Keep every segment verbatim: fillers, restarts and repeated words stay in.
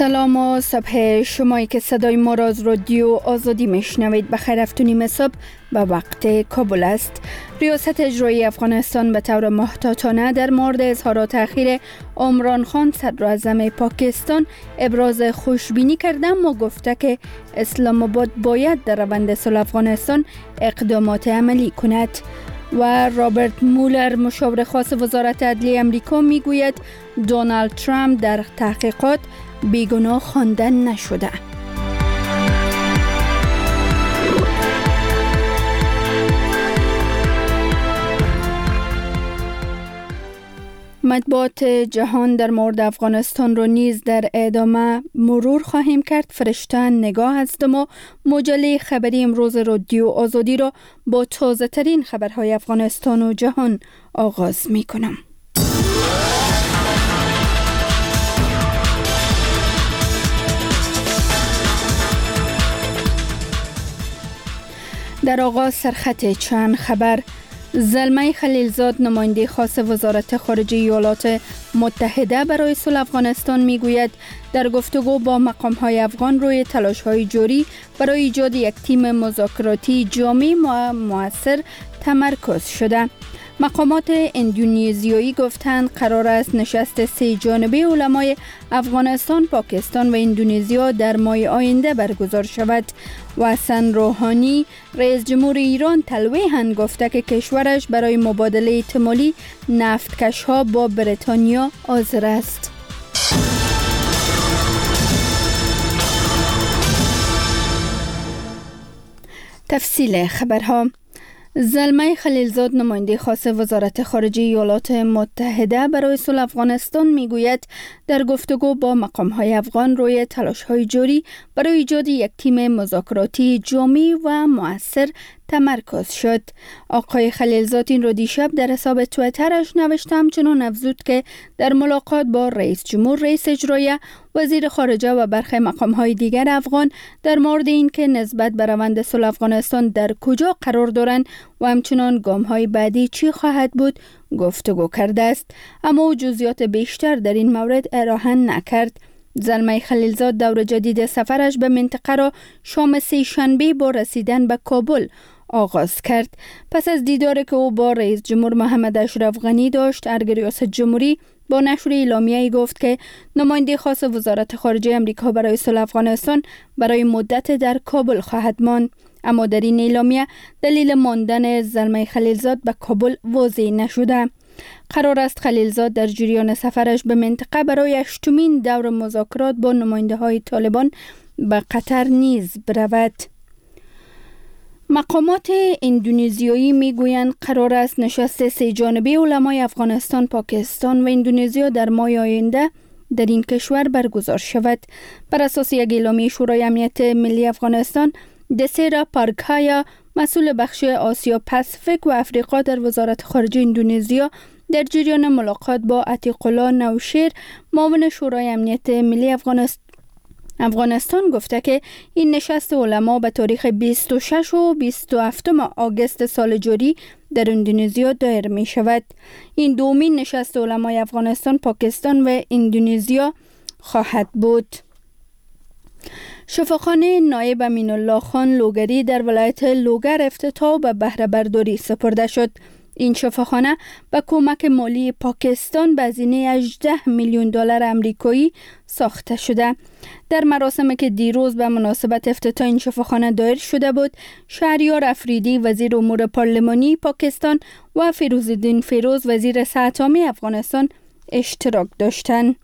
سلام و صبح شمایی که صدای ما را از رادیو آزادی میشنوید. بخیر هفت صبح به وقت کابل است. ریاست اجرایی افغانستان به طور محتاطانه در مورد اظهارات اخیر عمران خان صدراعظم پاکستان ابراز خوشبینی کرده، اما گفته که اسلام آباد باید در روند صلح افغانستان اقدامات عملی کند. و رابرت مولر مشاور خاص وزارت عدلیه امریکا میگوید دونالد ترامپ در تحقیقات بیگناه خوانده نشده. مطبوعات جهان در مورد افغانستان رو نیز در ادامه مرور خواهیم کرد. فرشته نگاه هستم و مجله خبری امروز رادیو آزادی را با تازه ترین خبرهای افغانستان و جهان آغاز می کنم. در آغاز سرخط چند خبر. زلمه خلیلزاد نماینده خاص وزارت خارجه ایالات متحده برای صلح افغانستان میگوید در گفتگو با مقام‌های افغان روی تلاش‌های جاری برای ایجاد یک تیم مذاکراتی جامع و مؤثر تمرکز شده. مقامات اندونزیایی گفتند قرار است نشست سه جانبه علمای افغانستان، پاکستان و اندونزیا در ماه آینده برگزار شود. و حسن روحانی رئیس جمهور ایران تلویحاً گفته که کشورش برای مبادله احتمالی نفتکش‌ها با بریتانیا حاضر است. تفصیل خبرها. زلمه خلیلزاد نماینده خاص وزارت خارجه ایالات متحده برای صلح افغانستان میگوید در گفتگو با مقام‌های افغان روی تلاش‌های جاری برای ایجاد یک تیم مذاکراتی جامع و مؤثر تمرکز شد. آقای خلیلزاد این رو دیشب در حساب توییترش نوشته، همچنان افزود که در ملاقات با رئیس جمهور، رئیس اجرایی، وزیر خارجه و برخی مقام‌های دیگر افغان در مورد این که نسبت به روند صلح افغانستان در کجا قرار دارند و همچنان گام‌های بعدی چی خواهد بود گفتگو کرده است، اما او جزئیات بیشتر در این مورد ارائه نکرد. زلمه خلیلزاد دور جدید سفرش به منطقه را شام سه شنبه با رسیدن به کابل آغاز کرد. پس از دیداری که او با رئیس جمهور محمد اشرف غنی داشت، ارگ ریاست جمهوری با نشر اعلامیه‌ای گفت که نماینده خاص وزارت خارجه امریکا برای صلح افغانستان برای مدت در کابل خواهد ماند، اما در این اعلامیه دلیل ماندن زلمه خلیلزاد به کابل واضح نشده. قرار است خلیلزاد در جریان سفرش به منطقه برای هشتمین دور مذاکرات با نماینده های طالبان به قطر نیز برود. مقامات اندونزیایی میگویند قرار است نشست سه جانبه علمای افغانستان، پاکستان و اندونزیا در ماه آینده در این کشور برگزار شود. بر اساس یک اعلامیه شورای امنیت ملی افغانستان، دسیرا پارکایا مسئول بخش آسیا پاسیفیک و افریقا در وزارت خارجه اندونزیا در جریان ملاقات با عتیق الله نوشیر معاون شورای امنیت ملی افغانستان افغانستان گفته که این نشست علما به تاریخ بیست و شش و بیست و هفت آگوست سال جاری در اندونزیا دایر می شود. این دومین نشست علمای افغانستان، پاکستان و اندونزیا خواهد بود. شفاخانه نایب امین الله خان لوگری در ولایت لوگر افتتاح به بهره برداری سپرده شد. این شفاخانه به کمک مالی پاکستان به هزینه هجده میلیون دلار آمریکایی ساخته شده. در مراسمی که دیروز به مناسبت افتتاح این شفاخانه دایر شده بود، شهریار افریدی وزیر امور پارلمانی پاکستان و فیروزالدین فیروز وزیر صحت عامه افغانستان اشتراک داشتند.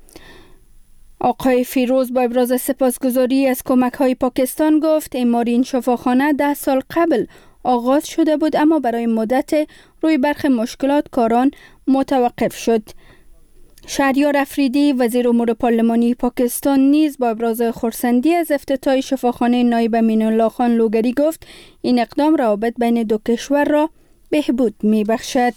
آقای فیروز با ابراز سپاسگزاری از کمک‌های پاکستان گفت اعمار این شفاخانه ده سال قبل آغاز شده بود، اما برای مدت روی برخی مشکلات کاران متوقف شد. شهریار افریدی وزیر امور پارلمانی پاکستان نیز با ابراز خرسندی از افتتاح شفاخانه نایب امین الله خان لوگری گفت این اقدام روابط بین دو کشور را بهبود می‌بخشد.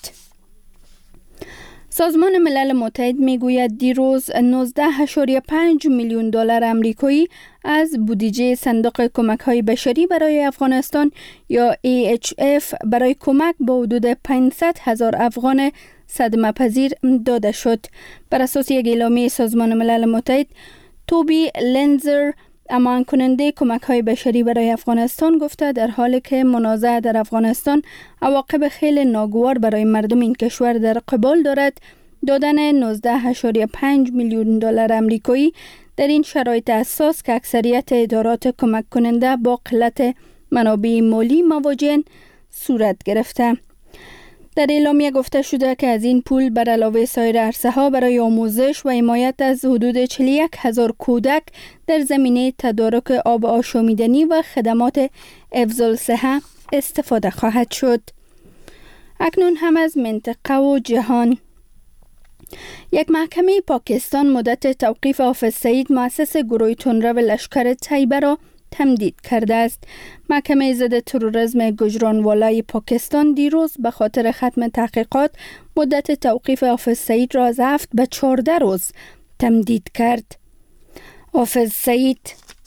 سازمان ملل متحد میگوید دیروز نوزده و پنج میلیون دلار آمریکایی از بودجه صندوق کمک‌های بشری برای افغانستان یا ای اچ اف برای کمک به حدود پانصد هزار افغان صدمه پذیر داده شد. بر اساس یک اعلامیه سازمان ملل متحد، توبی لنزر امان کننده کمک های بشری برای افغانستان گفته در حالی که منازعه در افغانستان عواقب خیلی ناگوار برای مردم این کشور در قبال دارد، دادن نوزده و پنج میلیون دلار آمریکایی در این شرایط اساس که اکثریت ادارات کمک کننده با قلت منابع مالی مواجهن صورت گرفته. در اعلامیه گفته شده که از این پول بر علاوه سایر عرصه ها برای آموزش و حمایت از حدود چهل و یک هزار کودک در زمینه تدارک آب آشامیدنی و خدمات حفظ الصحه استفاده خواهد شد. اکنون هم از منطقه و جهان. یک محکمه پاکستان مدت توقیف حافظ سعید مؤسس گروه تندرو لشکر طیبه را تمدید کرده است. محکمه ضد تروریسم گوجرانوالای پاکستان دیروز به خاطر ختم تحقیقات مدت توقیف حافظ سعید را از هفت به چهارده روز تمدید کرد. حافظ سعید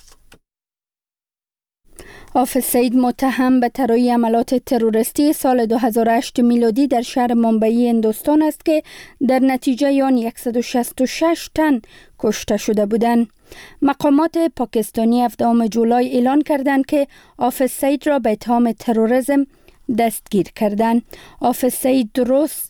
حافظ سعید متهم به طراحی عملات تروریستی سال دو هزار و هشت میلادی در شهر ممبئی هندوستان است که در نتیجه آن صد و شصت و شش تن کشته شده بودند. مقامات پاکستانی هفدهم جولای اعلان کردند که حافظ سعید را به اتهام تروریسم دستگیر کردند. حافظ سعید درست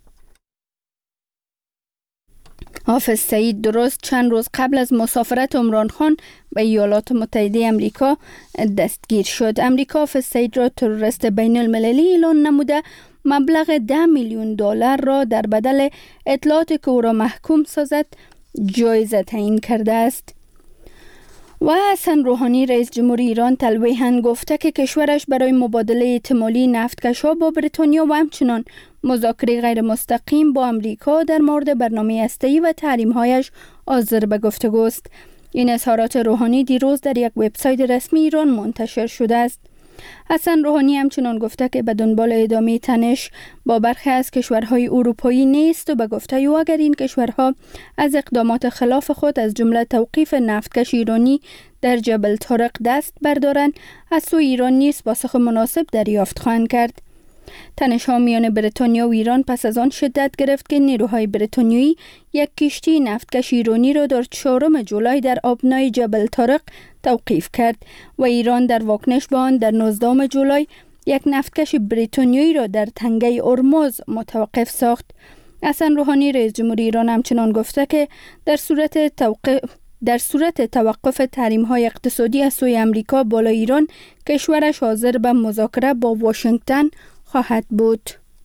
حافظ سعید درست چند روز قبل از مسافرت عمران خان به ایالات متحده آمریکا دستگیر شد. آمریکا حافظ سعید را تروریست بین المللی اعلان نموده مبلغ ده میلیون دلار را در بدل اطلاعاتی که او را محکوم سازد جایزه تعیین کرده است. و حسن روحانی رئیس جمهوری ایران تلویحاً گفته که کشورش برای مبادله احتمالی نفتکش‌ها با بریتانیا و همچنان مذاکره غیر مستقیم با امریکا در مورد برنامه هسته‌ای و تحریم‌هایش حاضر به گفتگوست. این اظهارات روحانی دیروز در یک وبسایت رسمی ایران منتشر شده است. حسن روحانی همچنان گفته که به دنبال ادامه تنش با برخی از کشورهای اروپایی نیست و به گفته او اگر این کشورها از اقدامات خلاف خود از جمله توقیف نفتکش ایرانی در جبل طارق دست بردارند، از سوی ایران نیز پاسخ مناسب دریافت خواهند کرد. تنش‌ها میان بریتانیا و ایران پس از آن شدت گرفت که نیروهای بریتانیایی یک کشتی نفتکش ایرانی را در چهارم جولای در آبنای جبل طارق توقیف کرد و ایران در واکنش به آن در نوزدهم جولای یک نفتکش بریتانیایی را در تنگه هرمز متوقف ساخت. حسن روحانی رئیس جمهوری ایران همچنان گفته که در صورت توقف در صورت توقف تحریم‌های اقتصادی از سوی آمریکا بالای ایران، کشورش حاضر به مذاکره با واشنگتن خواهد بود.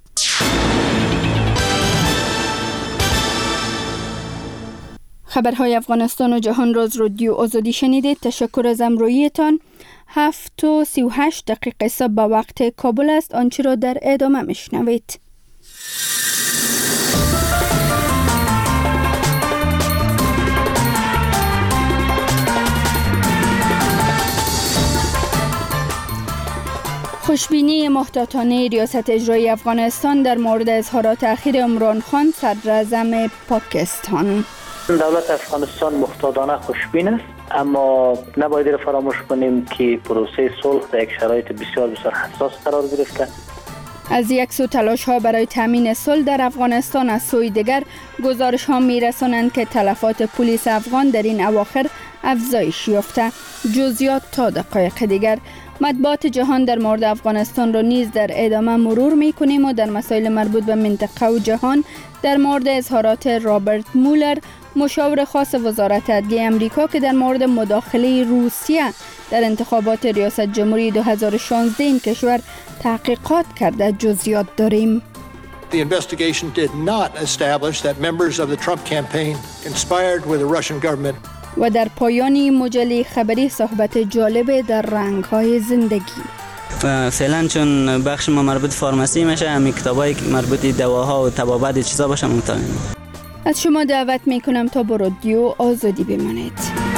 خبرهای افغانستان و جهان را از رادیو آزادی شنیدید. تشکر از همراهیتان. هفت و سی و هشت دقیقه صبح به وقت کابل است. آنچه را در ادامه میشنوید. خوشبینی محتاطانه ریاست اجرایی افغانستان در مورد اظهارات اخیر عمران خان صدراعظم پاکستان. دولت افغانستان محتاطانه خوشبین است، اما نباید فراموش کنیم که پروسه صلح در یک شرایط بسیار بسیار حساس قرار گرفته. از یک سو تلاش ها برای تامین صلح در افغانستان، از سوی دیگر گزارش ها می رسانند که تلفات پلیس افغان در این اواخر افزایش یافته. جزئیات تا دقایق دیگر. مطبوعات جهان در مورد افغانستان را نیز در ادامه مرور می کنیم و در مسائل مربوط به منطقه و جهان در مورد اظهارات رابرت مولر، مشاور خاص وزارت عدلیه امریکا که در مورد مداخله روسیه در انتخابات ریاست جمهوری دو هزار و شانزده این کشور تحقیقات کرده جزئیات داریم. The investigation did not establish that members of the Trump campaign conspired with the Russian government. و در پایانی مجله خبری صحبت جالب در رنگ‌های زندگی. فعلا چون بخش ما مربوط فارماسی میشه، همین کتابایی که مربوط دواها و طبابت چیزا باشه مطالعه. از شما دعوت میکنم تا با رادیو آزادی بمانید.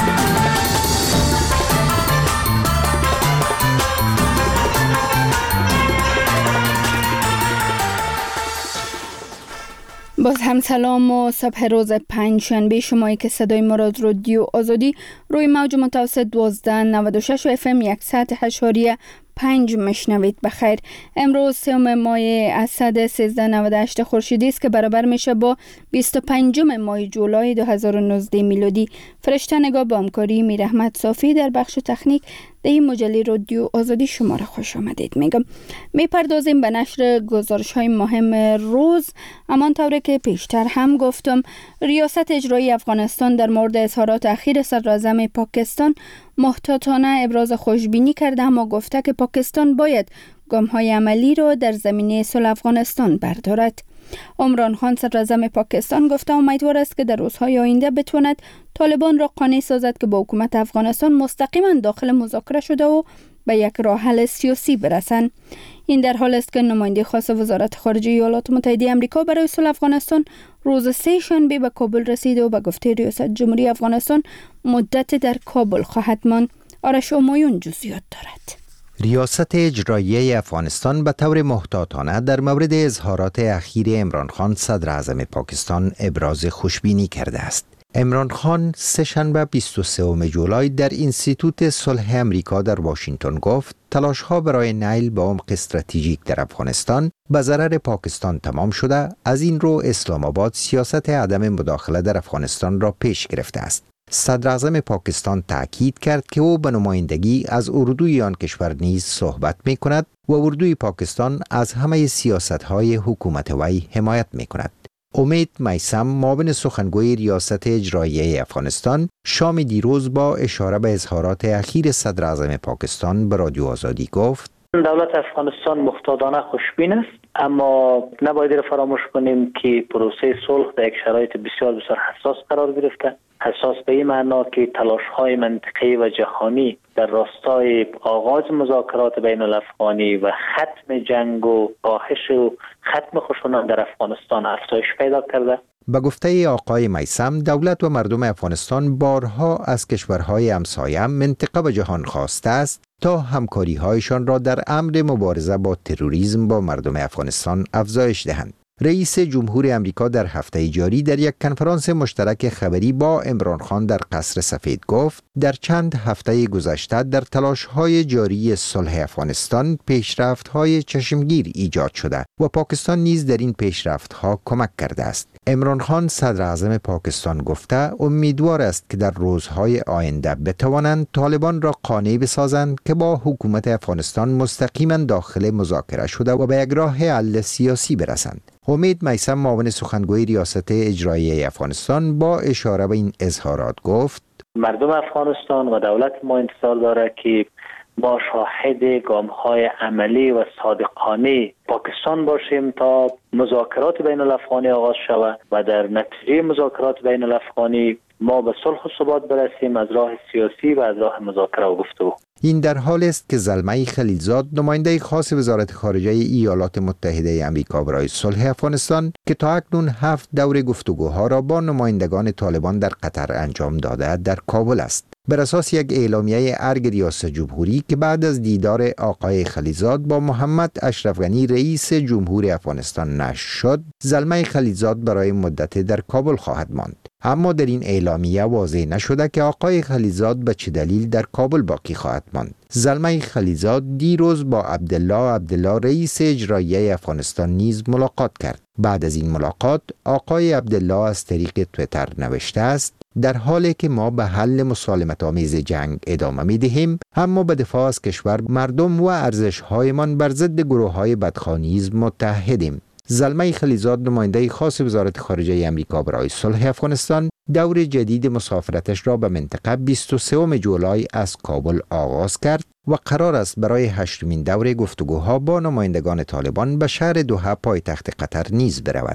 باز هم سلام و صبح روز پنج شنبه شمایی که صدای ما را از رادیو آزادی روی موج متوسط دوازده نود و شش و اف ام صد و هشت اشاریه پنج مشنوید. بخیر. امروز سوم ماه اسد سیزده نود و هشت خورشیدی است که برابر میشه با بیست و پنجم ماه جولای دو هزار و نوزده میلادی. فرشته نگاه با همکاری میر احمد صافی در بخش تکنیک در این مجله رادیو آزادی شما را خوش آمدید میگم. میپردازیم به نشر گزارش های مهم روز. همان طوری که پیشتر هم گفتم، ریاست اجرایی افغانستان در مورد اظهارات اخیر صدراعظم پاکستان محتاطانه ابراز خوشبینی کرده، اما گفته که پاکستان باید گام‌های عملی را در زمینه صلح افغانستان بردارد. عمران خان صدراعظم پاکستان گفته امیدوار است که در روزهای آینده بتواند طالبان را قانع سازد که با حکومت افغانستان مستقیما داخل مذاکره شده و به یک راه حل سیاسی برسند. این در حال است که نماینده خاص وزارت خارجه ایالات متحده آمریکا برای صلح افغانستان روز سه شنبه به کابل رسید و به گفته ریاست جمهوری افغانستان مدت در کابل خواهد ماند. آرش همایون جزئیات دارد. ریاست اجرایی افغانستان به طور محتاطانه در مورد اظهارات اخیر عمران خان صدر اعظم پاکستان ابراز خوشبینی کرده است. عمران خان سه‌شنبه بیست و سوم جولای در انستیتوت صلح امریکا در واشنگتن گفت تلاش‌ها برای نیل به عمق استراتژیک در افغانستان به ضرر پاکستان تمام شده. از این رو اسلام آباد سیاست عدم مداخله در افغانستان را پیش گرفته است. صدر اعظم پاکستان تأکید کرد که او به نمایندگی از اردوی آن کشور نیز صحبت می کند و اردوی پاکستان از همه سیاست‌های حکومت وی حمایت می کند. امید میثم معاون سخنگوی ریاست اجرایی افغانستان شام دیروز با اشاره به اظهارات اخیر صدر اعظم پاکستان به رادیو آزادی گفت دولت افغانستان محتاطانه خوشبین است، اما نباید را فراموش کنیم که پروسه صلح در یک شرایط بسیار بسیار حساس قرار گرفته. حساس به این معنا که تلاش‌های منطقه‌ای و جهانی در راستای آغاز مذاکرات بین الافغانی و ختم جنگ و کاهش و ختم خشونت در افغانستان افزایش پیدا کرده. به گفته آقای میثم، دولت و مردم افغانستان بارها از کشورهای همسایه منطقه و جهان خواسته است تا همکاری‌هایشان را در امر مبارزه با تروریسم با مردم افغانستان افزایش دهند. رئیس جمهور امریکا در هفته جاری در یک کنفرانس مشترک خبری با عمران خان در قصر سفید گفت در چند هفته گذشته در تلاش‌های جاری صلح افغانستان پیشرفت‌های چشمگیر ایجاد شده و پاکستان نیز در این پیشرفت‌ها کمک کرده است. عمران خان صدر اعظم پاکستان گفته امیدوار است که در روزهای آینده بتوانند طالبان را قانع بسازند که با حکومت افغانستان مستقیما داخل مذاکره شده و به یک راه حل سیاسی برسند. امید میثم معاون سخنگوی ریاست اجرایی افغانستان با اشاره به این اظهارات گفت مردم افغانستان و دولت ما انتظار داره که ما شاهد گام‌های عملی و صادقانه پاکستان باشیم تا مذاکرات بین الافغانی آغاز شود و در نتیجه مذاکرات بین الافغانی ما به صلح و ثبات برسیم از راه سیاسی و از راه مذاکره و گفتگو. این در حال است که زلمه خلیلزاد نماینده خاص وزارت خارجه ایالات متحده آمریکا برای صلح افغانستان که تا اکنون هفت دور گفتگوها را با نمایندگان طالبان در قطر انجام داده در کابل است. بر اساس یک اعلامیه ارگ ریاست جمهوری که بعد از دیدار آقای خلیلزاد با محمد اشرف غنی رئیس جمهور افغانستان نشر شد، زلمه خلیلزاد برای مدت در کابل خواهد ماند. اما در این اعلامیه واضح نشده که آقای خلیلزاد به چه دلیل در کابل باقی خواهد ماند. زلمه خلیلزاد دیروز با عبدالله عبدالله رئیس اجرایی افغانستان نیز ملاقات کرد. بعد از این ملاقات آقای عبدالله از طریق توییتر نوشته است در حالی که ما به حل مسالمت آمیز جنگ ادامه می دهیم، اما به دفاع از کشور، مردم و ارزش‌هایمان بر ضد گروه‌های بدخوانیز متحدیم. زلمه خلیلزاد نماینده خاص وزارت خارجه آمریکا برای صلح افغانستان دور جدید مسافرتش را به منطقه بیست و سوم جولای از کابل آغاز کرد و قرار است برای هشتمین دور گفتگوها با نمایندگان طالبان به شهر دوحه پایتخت قطر نیز برود.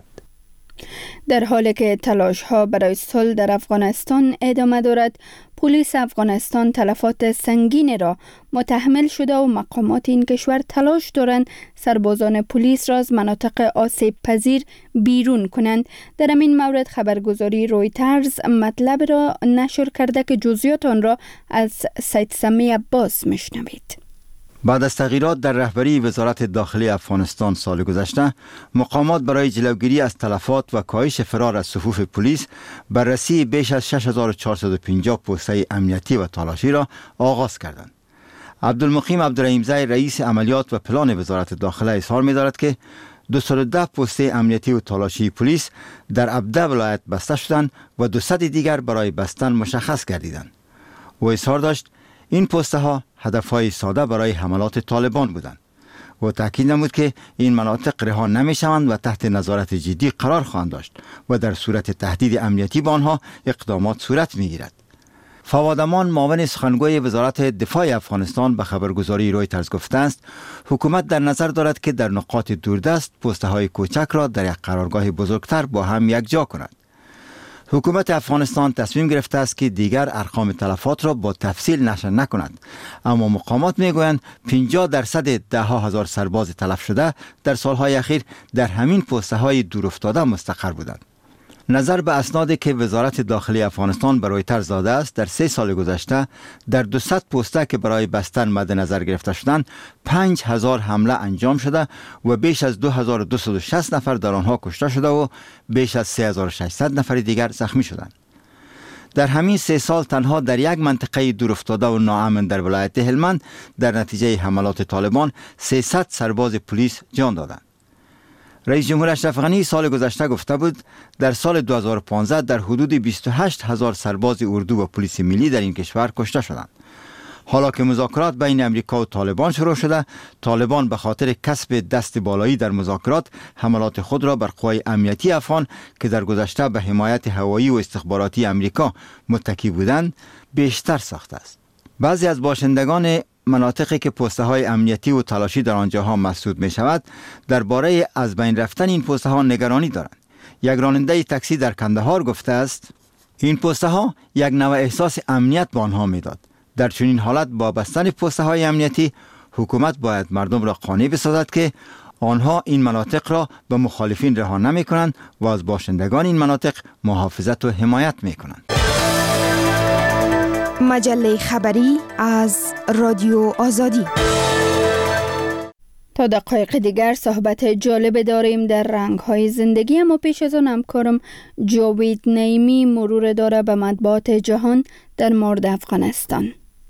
در حالی که تلاش‌ها برای صلح در افغانستان ادامه دارد، پلیس افغانستان تلفات سنگین را متحمل شده و مقامات این کشور تلاش دارند سربازان پلیس را از مناطق آسیب پذیر بیرون کنند. در این مورد خبرگزاری رویترز مطلب را نشر کرده که جزئیات آن را از سید سمی عباس میشنوید. بعد از تغییرات در رهبری وزارت داخلی افغانستان سال گذشته، مقامات برای جلوگیری از تلفات و کاهش فرار از صفوف پلیس بررسی بیش از شش هزار و چهارصد و پنجاه پوسته امنیتی و تالاشی را آغاز کردند. عبدالمقیم عبدالرحیمزی رئیس عملیات و پلان وزارت داخله اظهار می‌دارد که دویست و ده پوسته امنیتی و تالاشی پلیس در هفده ولایت بسته شدند و دویست دیگر برای بستن مشخص گردیدند. او اظهار داشت این پوسته ها هدفهای ساده برای حملات طالبان بودند و تاکید نمود که این مناطق رها نمی شوند و تحت نظارت جدی قرار خواهند داشت و در صورت تهدید امنیتی به آنها اقدامات صورت می گیرد. فواد امان معاون سخنگوی وزارت دفاع افغانستان به خبرگزاری رویترز گفته است حکومت در نظر دارد که در نقاط دوردست پوسته های کوچک را در یک قرارگاه بزرگتر با هم یکجا کند. حکومت افغانستان تصمیم گرفته است که دیگر ارقام تلفات را با تفصیل نشر نکند، اما مقامات میگویند پنجاه درصد ده ها هزار سرباز تلف شده در سالهای اخیر در همین پوسته های دورافتاده مستقر بودند. نظر به اسنادی که وزارت داخلی افغانستان برای رویترز داده است، در سه سال گذشته در دویست پوسته که برای بستن مد نظر گرفته شدند پنج هزار حمله انجام شده و بیش از دو هزار و دویست و شصت نفر در آنها کشته شده و بیش از سه هزار و ششصد نفر دیگر زخمی شدند. در همین سه سال تنها در یک منطقه دورافتاده و ناامن در ولایت هلمند در نتیجه حملات طالبان سیصد سرباز پلیس جان دادند. رئیس جمهور اشرف غنی سال گذشته گفته بود در سال دو هزار و پانزده در حدود بیست و هشت هزار سرباز اردو و پلیس ملی در این کشور کشته شدند. حالا که مذاکرات بین امریکا و طالبان شروع شده، طالبان به خاطر کسب دست بالایی در مذاکرات حملات خود را بر قوای امنیتی افغان که در گذشته به حمایت هوایی و استخباراتی امریکا متکی بودند بیشتر ساخته است. بعضی از باشندگان مناطقی که پوسته های امنیتی و تلاشی در آنجاها مسدود می شود درباره از بین رفتن این پوسته ها نگرانی دارند. یک راننده تاکسی در کندهار گفته است این پوسته ها یک نوع احساس امنیت به آنها می داد. در چنین حالت با بستن پوسته های امنیتی حکومت باید مردم را قانع بسازد که آنها این مناطق را به مخالفین رها نمی کنند و از باشندگان این مناطق محافظت و حمایت می کنند. مجله خبری از رادیو آزادی. تا دقایق دیگر صحبت جالب داریم در رنگ‌های زندگی، اما پیش از آن همکارم جاوید نعیمی مرور داره به مطبوعات جهان در مورد افغانستان.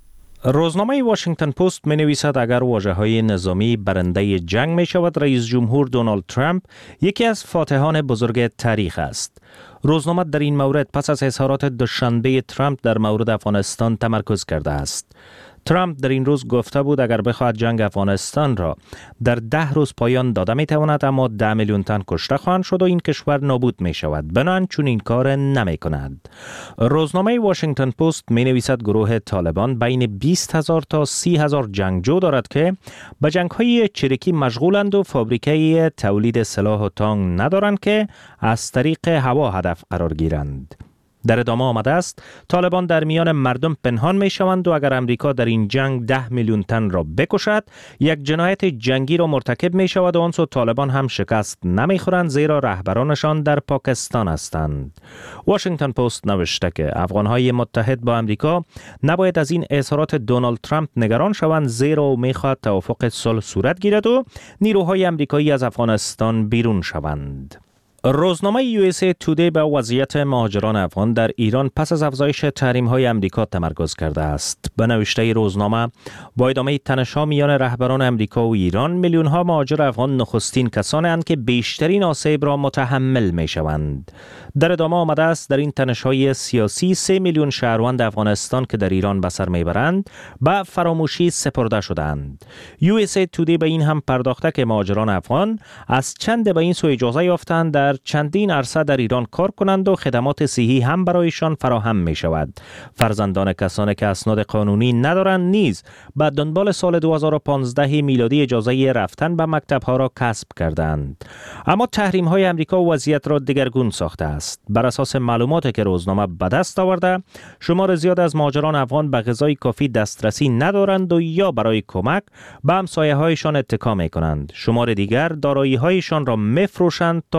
روزنامه واشنگتن پست می نویسد اگر واژه‌های نظامی برنده جنگ می شود، رئیس جمهور دونالد ترامپ یکی از فاتحان بزرگ تاریخ است. روزنامه در این مورد پس از اظهارات دوشنبه ترامپ در مورد افغانستان تمرکز کرده است. ترامپ در این روز گفته بود اگر بخواهد جنگ افغانستان را در ده روز پایان داده می تواند، اما ده میلیون تن کشته خواهند شد و این کشور نابود می شود. بنابراین چون این کار نمی کند. روزنامه واشنگتن پست می نویسد گروه طالبان بین بیست هزار تا سی هزار جنگجو دارد که به جنگ های چریکی مشغولند و فابریکه تولید سلاح و تانک ندارند که از طریق هوا هدف قرار گیرند. در ادامه آمده است طالبان در میان مردم پنهان می شوند و اگر امریکا در این جنگ ده میلیون تن را بکشد یک جنایت جنگی را مرتکب می شود و آن سو طالبان هم شکست نمی خورند زیرا رهبرانشان در پاکستان هستند. واشنگتن پست نوشته که افغانهای متحد با امریکا نباید از این اظهارات دونالد ترامپ نگران شوند زیرا می خواهد توافق صلح صورت گیرد و نیروهای امریکایی از افغانستان بیرون شوند. روزنامه یو اس ای تودی به وضعیت مهاجران افغان در ایران پس از افزایش تحریم‌های آمریکا تمرکز کرده است. به نوشته روزنامه با ادامه تنش‌ها میان رهبران آمریکا و ایران، میلیون‌ها مهاجر افغان نخستین کسانی اند که بیشترین آسیب را متحمل می‌شوند. در ادامه آمده است در این تنش‌های سیاسی سه میلیون شهروند افغانستان که در ایران به سر میبرند به فراموشی سپرده شدند. یو اس ای تودی به این هم پرداخته که مهاجران افغان از چند به این سو اجازه یافتند در چندین عرصه در ایران کار کنند و خدمات صحی هم برایشان فراهم می شود. فرزندان کسانی که اسناد قانونی ندارند نیز به دنبال سال دو هزار و پانزده میلادی اجازه رفتن به مکتب‌ها را کسب کردند. اما تحریم‌های آمریکا وضعیت را دگرگون ساخته است. بر اساس معلوماتی که روزنامه به دست آورده، شمار زیاد از مهاجران افغان به غذای کافی دسترسی ندارند و یا برای کمک به همسایه‌هایشان اتکا می‌کنند. شمار دیگر دارایی‌هایشان را می‌فروشند تا نیازمند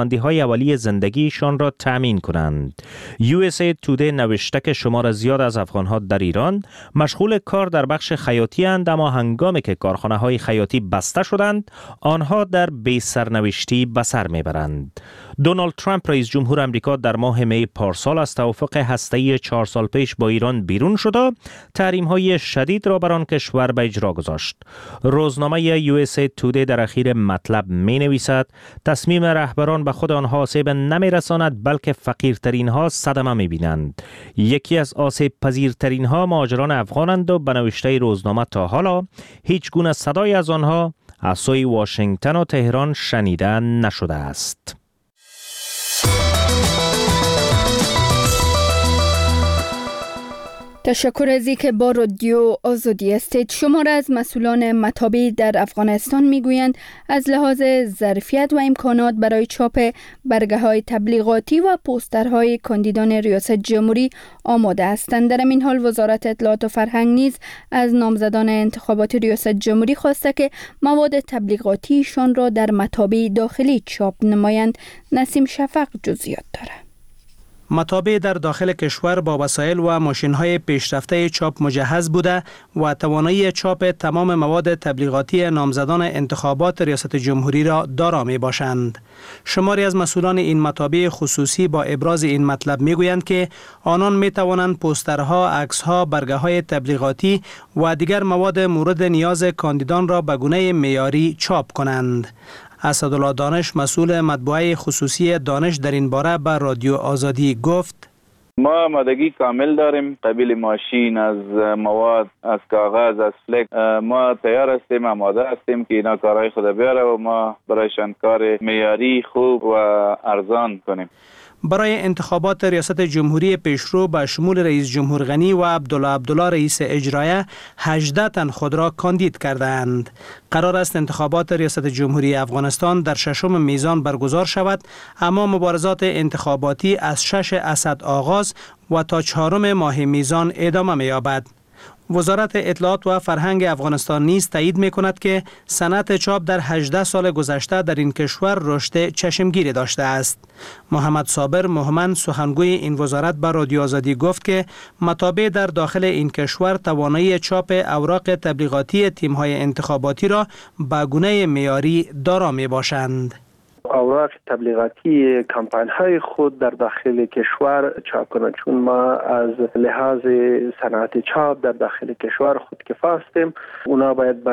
نیازمندی‌های اولیه زندگیشان را تأمین کنند. یو اس ای تودی نوشته که شمار زیاد از افغان‌ها در ایران مشغول کار در بخش خیاطی اند، اما هنگامی که کارخانه‌های خیاطی بسته شدند، آنها در بی سرنوشتی به سر میبرند. دونالد ترامپ رئیس جمهور امریکا در ماه می پارسال از توافق هسته‌ای چهار سال پیش با ایران بیرون شده، تحریم‌های شدید را بر آن کشور به اجرا گذاشت. روزنامه یو اس ای تودی در اخیر مطلب می‌نویسد تصمیم رهبران به خود آنها آسیب نمی‌رساند، بلکه فقیرترین ها صدمه می‌بینند. یکی از آسیب پذیرترین ها مهاجران افغانند و به نوشته روزنامه تا حالا هیچ گونه صدای از آنها از سوی واشنگتن و تهران شنیده نشده است. تشکر از اینکه با رادیو آزادی هستید. شمار از مسئولان مطابع در افغانستان میگویند از لحاظ ظرفیت و امکانات برای چاپ برگه های تبلیغاتی و پوسترهای کاندیدان ریاست جمهوری آماده هستند. در این حال وزارت اطلاعات و فرهنگ نیز از نامزدان انتخابات ریاست جمهوری خواسته که مواد تبلیغاتیشان را در مطابع داخلی چاپ نمایند. نسیم شفق جزئیات دارد. مطابع در داخل کشور با وسایل و ماشین‌های پیشرفته چاپ مجهز بوده و توانایی چاپ تمام مواد تبلیغاتی نامزدان انتخابات ریاست جمهوری را دارا می‌باشند. شماری از مسئولان این مطابع خصوصی با ابراز این مطلب می‌گویند که آنان می‌توانند پوسترها، عکس‌ها، برگه‌های تبلیغاتی و دیگر مواد مورد نیاز کاندیدان را به گونه معیاری چاپ کنند. اسدالله دانش مسئول مطبوعه خصوصی دانش در این باره به رادیو آزادی گفت: ما آمادگی کامل داریم، قبیل ماشین، از مواد، از کاغذ، از فلک. ما تیار هستیم، آماده هستیم که اینا کارهای خود بیاره و ما برایشان کار معیاری، خوب و ارزان کنیم. برای انتخابات ریاست جمهوری پیشرو به شمول رئیس جمهور غنی و عبدالله عبدالله رئیس اجرایه هجده تن خود را کاندید کردند. قرار است انتخابات ریاست جمهوری افغانستان در ششم میزان برگزار شود، اما مبارزات انتخاباتی از شش اسد آغاز و تا چهارم ماه میزان ادامه می‌یابد. وزارت اطلاعات و فرهنگ افغانستان نیز تایید می‌کند که صنعت چاپ در هجده سال گذشته در این کشور رشد چشمگیری داشته است. محمد صابر مهمن سخنگوی این وزارت به رادیو آزادی گفت که مطابع در داخل این کشور توانایی چاپ اوراق تبلیغاتی تیم‌های انتخاباتی را به گونه معیاری دارا می‌باشند. اوراق تبلیغاتی کمپاین های خود در داخل کشور چاپ کنند، چون ما از لحاظ صنعت چاپ در داخل کشور خودکفا هستیم. اونا باید به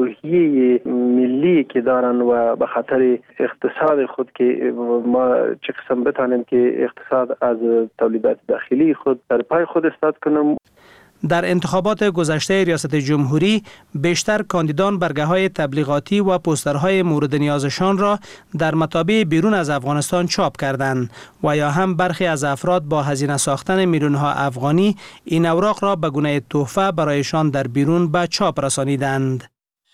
روحیه ملی که دارن و به خاطر اقتصاد خود که ما چه قسم بتانیم که اقتصاد از تولیدات داخلی خود در پای خود استاد کنیم. در انتخابات گذشته ریاست جمهوری بیشتر کاندیدان برگه‌های تبلیغاتی و پوسترهای مورد نیازشان را در مطابع بیرون از افغانستان چاپ کردند و یا هم برخی از افراد با هزینه ساختن میلیون‌ها افغانی این اوراق را به گونه تحفه برایشان در بیرون به چاپ رسانیدند.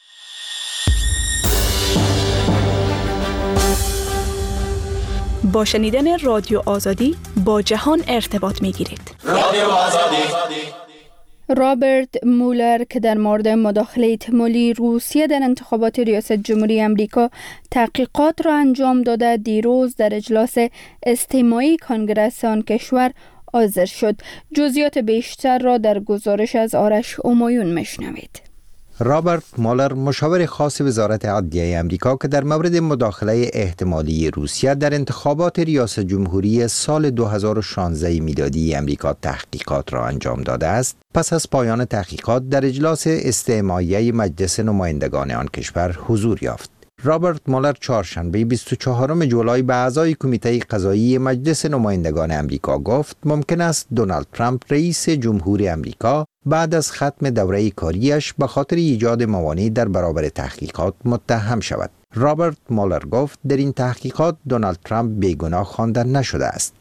با شنیدن رادیو آزادی با جهان ارتباط می‌گیرید. رادیو آزادی. رابرت مولر که در مورد مداخله احتمالی روسیه در انتخابات ریاست جمهوری امریکا تحقیقات را انجام داده، دیروز در اجلاس استماعی کنگره آن کشور حاضر شد. جزئیات بیشتر را در گزارش از آرش همایون میشنوید. رابرت مولر مشاور خاص وزارت عدلیه امریکا که در مورد مداخله احتمالی روسیه در انتخابات ریاست جمهوری سال دو هزار و شانزده میلادی امریکا تحقیقات را انجام داده است، پس از پایان تحقیقات در اجلاس استماعی مجلس نمایندگان آن کشور حضور یافت. رابرت مولر چهارشنبه بیست و چهارم جولای به اعضای کمیته قضایی مجلس نمایندگان امریکا گفت ممکن است دونالد ترامپ رئیس جمهور امریکا بعد از ختم دوره کاریش به خاطر ایجاد موانع در برابر تحقیقات متهم شود. رابرت مولر گفت در این تحقیقات دونالد ترامپ بیگناه خوانده نشده است.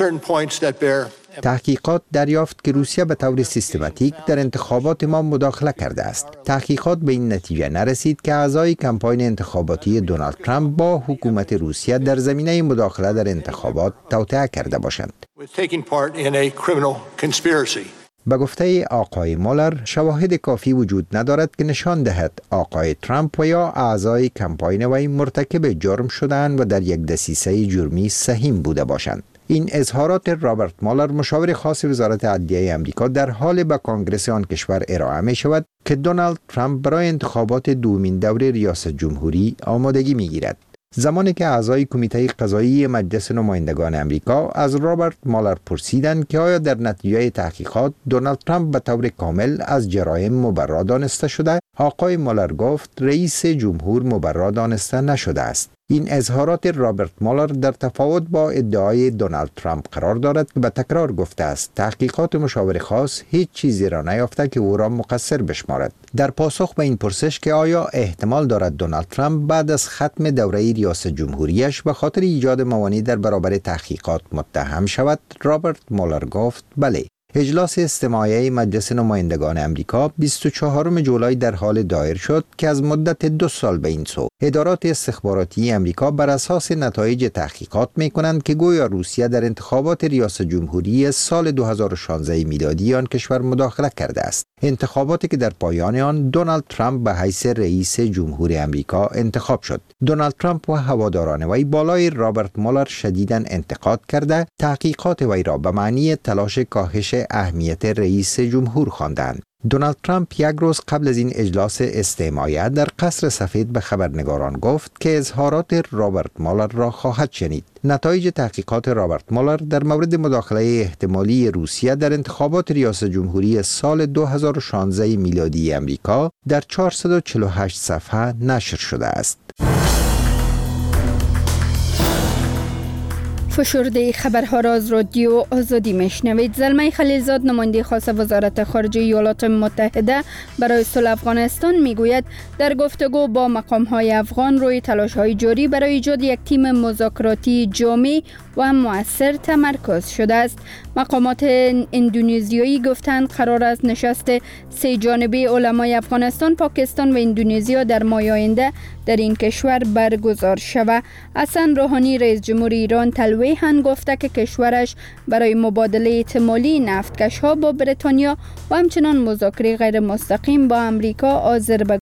تحقیقات دریافت که روسیه به طور سیستماتیک در انتخابات ما مداخله کرده است. تحقیقات به این نتیجه نرسید که اعضای کمپاین انتخاباتی دونالد ترامپ با حکومت روسیه در زمینه مداخله در انتخابات توطئه کرده باشند. به گفته آقای مولر، شواهد کافی وجود ندارد که نشان دهد آقای ترامپ و یا اعضای کمپاین وی مرتکب جرم شدند و در یک دسیسه جرمی سهیم بوده باشند. این اظهارات رابرت مولر، مشاور خاص وزارت عدلیه امریکا، در حال به کنگره آن کشور ارائه می شود که دونالد ترامپ برای انتخابات دومین دوره ریاست جمهوری آمادگی می گیرد. زمانی که اعضای کمیته قضایی مجلس نمایندگان امریکا از رابرت مولر پرسیدند که آیا در نتیجه تحقیقات دونالد ترامپ به طور کامل از جرایم مبرا دانسته شده، آقای مولر گفت رئیس جمهور مبرا دانسته نشده است. این اظهارات رابرت مولر در تفاوت با ادعای دونالد ترامپ قرار دارد که به تکرار گفته است تحقیقات مشاور خاص هیچ چیزی را نیافته که او را مقصر بشمارد. در پاسخ به این پرسش که آیا احتمال دارد دونالد ترامپ بعد از ختم دوره ریاست جمهوریش به خاطر ایجاد موانع در برابر تحقیقات متهم شود، رابرت مولر گفت بله. اجلاس استماعی مجلس نمایندگان امریکا بیست و چهارم جولای در حال دایر شد که از مدت دو سال به این سو ادارات استخباراتی امریکا بر اساس نتایج تحقیقات می کنند که گویا روسیه در انتخابات ریاست جمهوری سال دو هزار و شانزده میلادی آن کشور مداخله کرده است. انتخاباتی که در پایان آن دونالد ترامپ به حیث رئیس جمهور امریکا انتخاب شد. دونالد ترامپ و هواداران وی بالای رابرت مولر شدیداً انتقاد کرده تحقیقات وی را به معنی تلاش کاهش اهمیت رئیس جمهور خواندند. دونالد ترامپ یک روز قبل از این اجلاس استماعی در قصر سفید به خبرنگاران گفت که اظهارات رابرت مولر را خواهد شنید. نتایج تحقیقات رابرت مولر در مورد مداخله احتمالی روسیه در انتخابات ریاست جمهوری سال دو هزار و شانزده میلادی امریکا در چهارصد و چهل و هشت صفحه نشر شده است. فشرده خبرها را از رادیو آزادی میشنوید. زلمه خلیلزاد، نماینده خاص وزارت خارجه ایالات متحده برای صلح افغانستان، میگوید در گفتگو با مقام‌های افغان روی تلاش‌های جاری برای ایجاد یک تیم مذاکراتی جامع و مؤثر تمرکز شده است. مقامات اندونزیایی گفتند قرار است نشست سه جانبه علمای افغانستان، پاکستان و اندونزیا در ماه آینده در این کشور برگزار شود. حسن روحانی، رئیس جمهور ایران، تلویحاً گفته که کشورش برای مبادله احتمالی نفتکش‌ها با بریتانیا و همچنان مذاکره غیر مستقیم با امریکا حاضر به